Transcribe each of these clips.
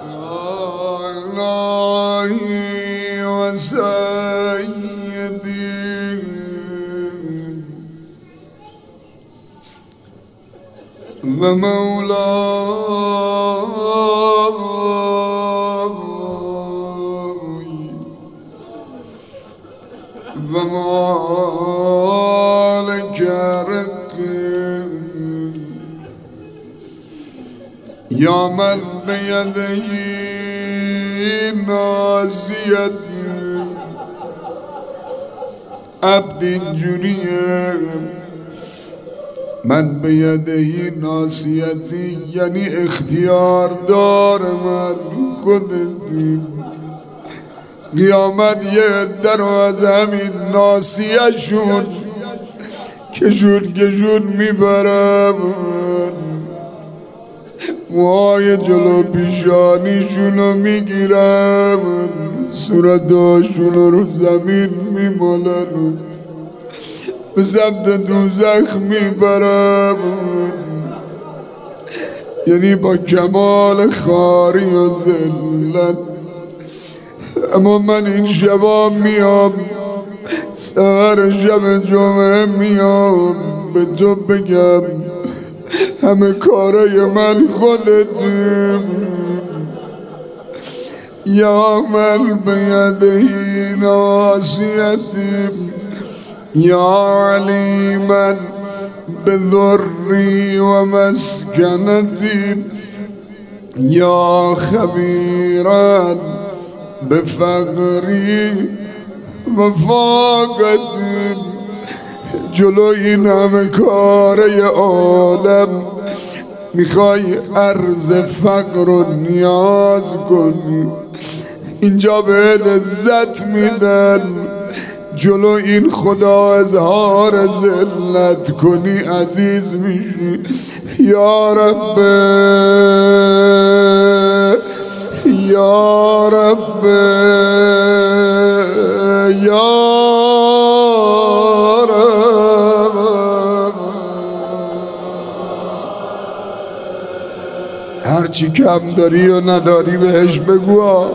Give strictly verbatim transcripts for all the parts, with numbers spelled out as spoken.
إلهي وسيدي ومولاي ومالك رزقي يا من بيده ناصيتي عبد جريم من بیده ناصیتی یعنی اختیار دار من خودتی قیامت یه در از همین ناصیه شون کشون کشون میبرم موهای جلو پیشانیشونو میگیرم صورتاشونو رو زمین میمالن به سمت دوزخ میبرم یعنی با کمال خاری و ذلت. اما من این شبا میام سهر شب جمعه میام به تو بگم همه کارای من خودتی یا من بیده ناصیتی یا علیما بذری و مسکنتی یا خبیرا بفقری و فاقتی. جلو این همه کاره عالم میخوای عرض فقر و نیاز کنی، اینجا به لذت میدن. جلو این خدا اظهار ذلت کنی عزیز میشی. یا رب یا رب یا رب. هرچی کم داری و نداری بهش بگو.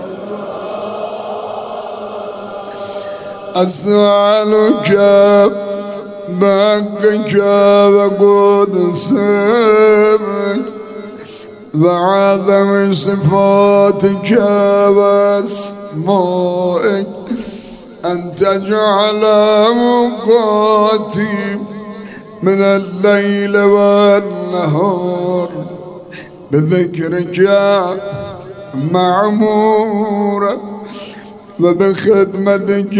أسألك بحقك وقدسك وعظم صفاتك واسمائك أن تجعل أوقاتي من الليل والنهار بذكرك معمورا وبخدمتك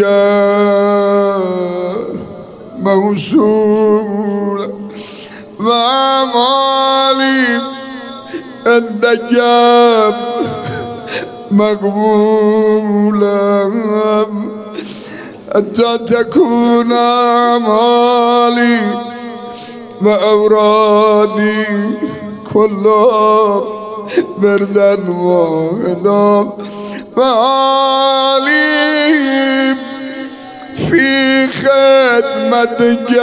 موصولا وأعمالي عندك مقبولا حتى تكون أعمالي وأورادي كلها بردا واحدا وعليم في خدمتك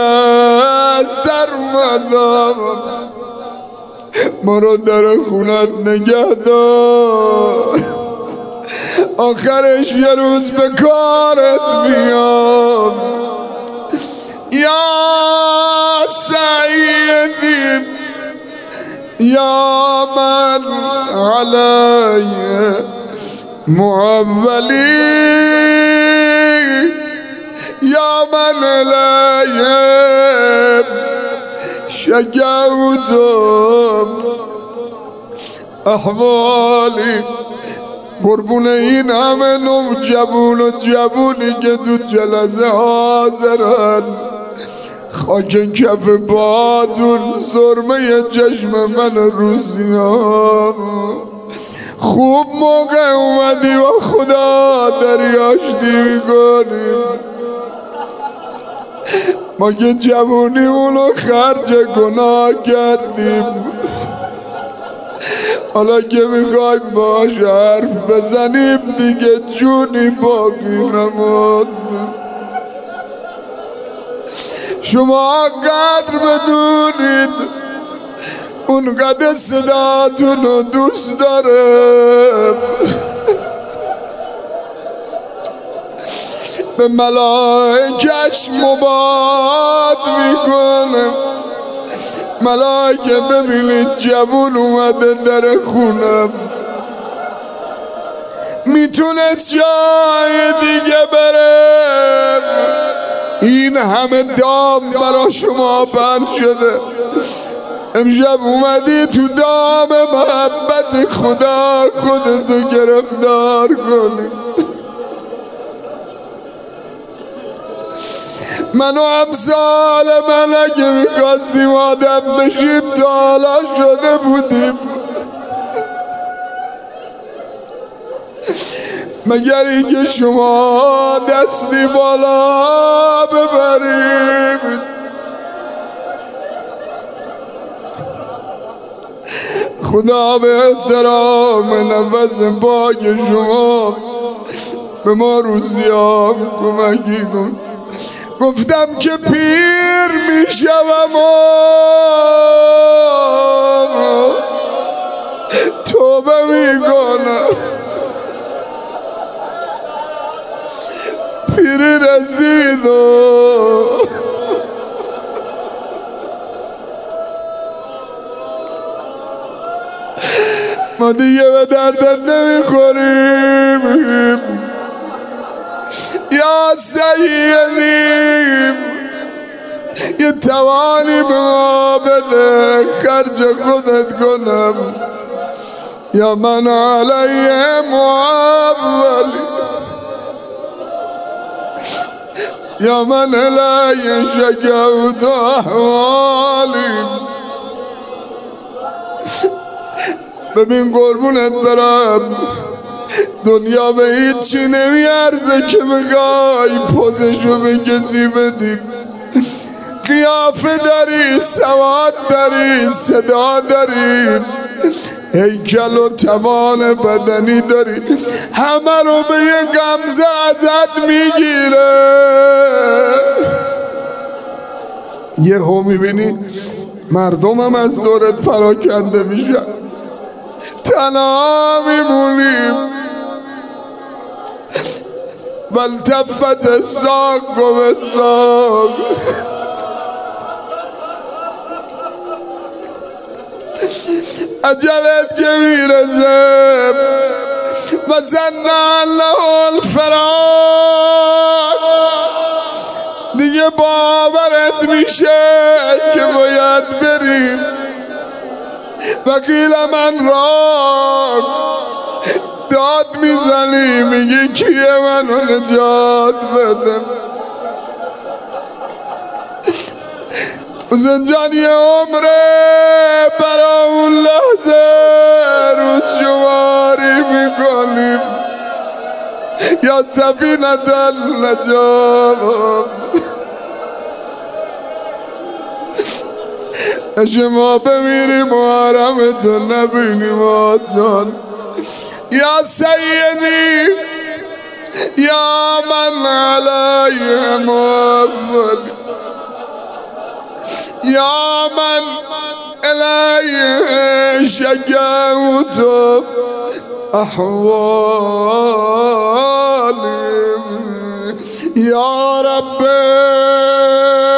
سرمدا. مرو در خونت نگه دار، آخرش یه روز به کارت میام. یا سیدی یا من علی معولی یا من علی شکوت احوالی. قربون این همه نوجوان و جوونی که تو جلسه حاضرن، خاک کف بادون سرمه چشم من روزیام. خوب موقع اومدی و خدا دریاشتی میکنی. ما که جوونی اونو خرج گناه کردیم، حالا که میخوایم باش حرف بزنیم دیگه جونی باقی نمود. شما قدر بدونید اونقدر صداتون رو دوست دارم به ملائکش مباد میکنم. ملائکه ببینید جوون اومده در خونم، میتونست جای دیگه برم، این همه دام برا شما بند شده، امشب اومدی تو دام محبت خدا خودتو گرفتار کنی. من و امثال من اگه میخواستیم آدم بشیم تا حالا شده بودیم، مگر اینکه شما دستی بالا ببریم. خدا به احترام نفس پاک شما به ما روزیام کمکی کن. گفتم که پیر میشوم و توبه میکنم، پیری رسید و ما دیگه به دردت نمیخوریم. یا سیدیم یه توانی به ما بده خرج خودت کنم، یا من علیه معولی، یا من علیه شکوت احوالی. ببین قربونت برم، دنیا به هیچی نمیارزه که بخوای پوزشو به کسی بدی. قیافه داری، سواد داری، صدا داری، هیکل و توان بدنی داری، همه رو به یه غمزه ازت میگیره. یه هم میبینی مردم هم از دورت پراکنده میشن، تنها میمونیم. والتفت الساق بالساق، اجلت که میرسه و زنن له الفراق، دیگه باورت میشه که باید بریم. وقیل من را داد میزنی میگی کیه منو نجات بده. حسین جان یه عمره برا اون لحظه روز شماری میکنیم، یا سفینه النجات. شما بمیریم و حرمتو نبینیم آدنان. یا سیدی یا من علیه معول، یا من علیه شکوت احوالی. یا رب